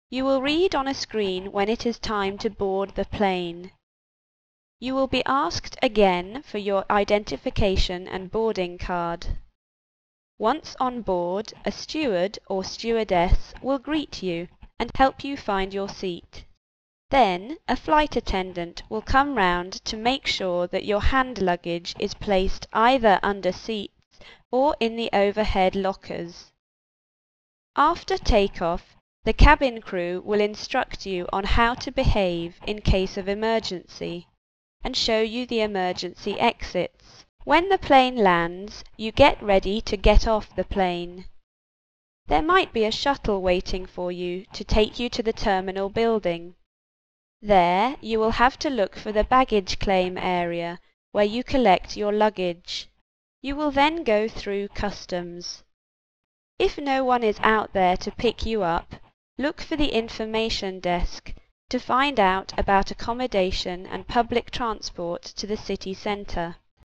You will read on a screen when it is time to board the plane. You will be asked again for your identification and boarding card. Once on board, a steward or stewardess will greet you and help you find your seat. Then, a flight attendant will come round to make sure that your hand luggage is placed either under seats or in the overhead lockers. After takeoff, the cabin crew will instruct you on how to behave in case of emergency and show you the emergency exits. When the plane lands, you get ready to get off the plane. There might be a shuttle waiting for you to take you to the terminal building. There, you will have to look for the baggage claim area where you collect your luggage. You will then go through customs. If no one is out there to pick you up, look for the information desk to find out about accommodation and public transport to the city centre.